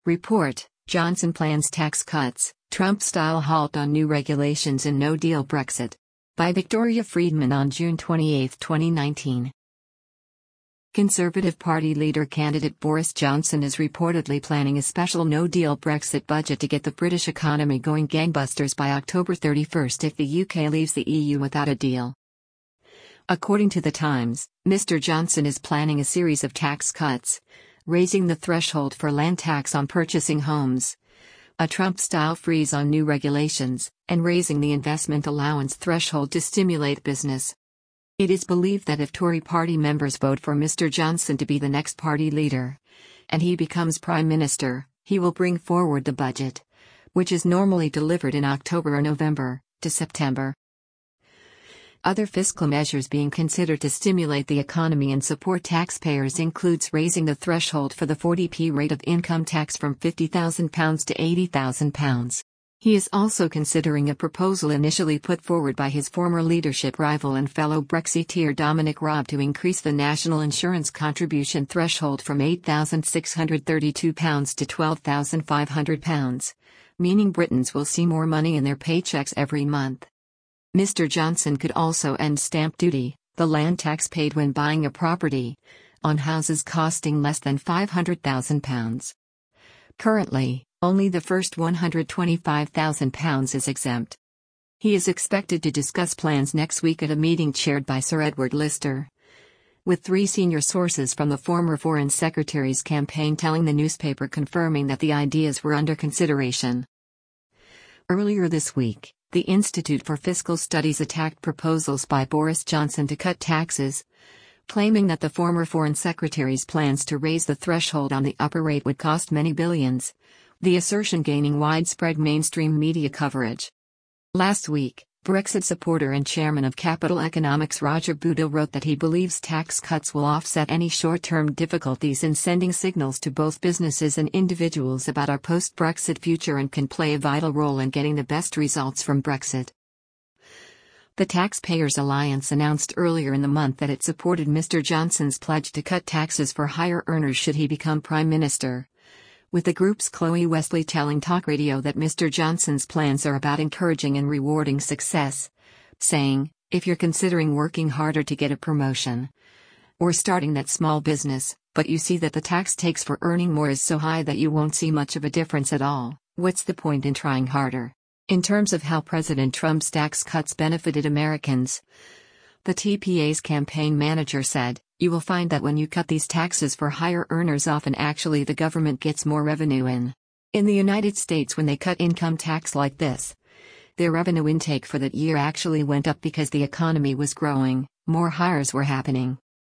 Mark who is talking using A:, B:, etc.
A: Report: Johnson plans tax cuts, Trump-style halt on new regulations in no-deal Brexit. By Victoria Friedman on June 28, 2019. Conservative Party leader candidate Boris Johnson is reportedly planning a special no-deal Brexit budget to get the British economy going gangbusters by October 31 if the UK leaves the EU without a deal. According to The Times, Mr. Johnson is planning a series of tax cuts, raising the threshold for land tax on purchasing homes, a Trump-style freeze on new regulations, and raising the investment allowance threshold to stimulate business. It is believed that if Tory party members vote for Mr. Johnson to be the next party leader, and he becomes Prime Minister, he will bring forward the budget, which is normally delivered in October or November, to September. Other fiscal measures being considered to stimulate the economy and support taxpayers includes raising the threshold for the 40p rate of income tax from £50,000 to £80,000. He is also considering a proposal initially put forward by his former leadership rival and fellow Brexiteer Dominic Raab to increase the national insurance contribution threshold from £8,632 to £12,500, meaning Britons will see more money in their paychecks every month. Mr. Johnson could also end stamp duty, the land tax paid when buying a property, on houses costing less than £500,000. Currently, only the first £125,000 is exempt. He is expected to discuss plans next week at a meeting chaired by Sir Edward Lister, with 3 senior sources from the former Foreign Secretary's campaign telling the newspaper confirming that the ideas were under consideration. Earlier this week, the Institute for Fiscal Studies attacked proposals by Boris Johnson to cut taxes, claiming that the former Foreign Secretary's plans to raise the threshold on the upper rate would cost many billions, the assertion gaining widespread mainstream media coverage. Last week, Brexit supporter and chairman of Capital Economics Roger Boudel wrote that he believes tax cuts will offset any short-term difficulties in sending signals to both businesses and individuals about our post-Brexit future and can play a vital role in getting the best results from Brexit. The Taxpayers Alliance announced earlier in the month that it supported Mr. Johnson's pledge to cut taxes for higher earners should he become Prime Minister, with the group's Chloe Wesley telling Talk Radio that Mr. Johnson's plans are about encouraging and rewarding success, saying, "If you're considering working harder to get a promotion, or starting that small business, but you see that the tax takes for earning more is so high that you won't see much of a difference at all, what's the point in trying harder?" In terms of how President Trump's tax cuts benefited Americans, the TPA's campaign manager said, "You will find that when you cut these taxes for higher earners, often actually the government gets more revenue in. In the United States, when they cut income tax like this, their revenue intake for that year actually went up because the economy was growing, more hires were happening."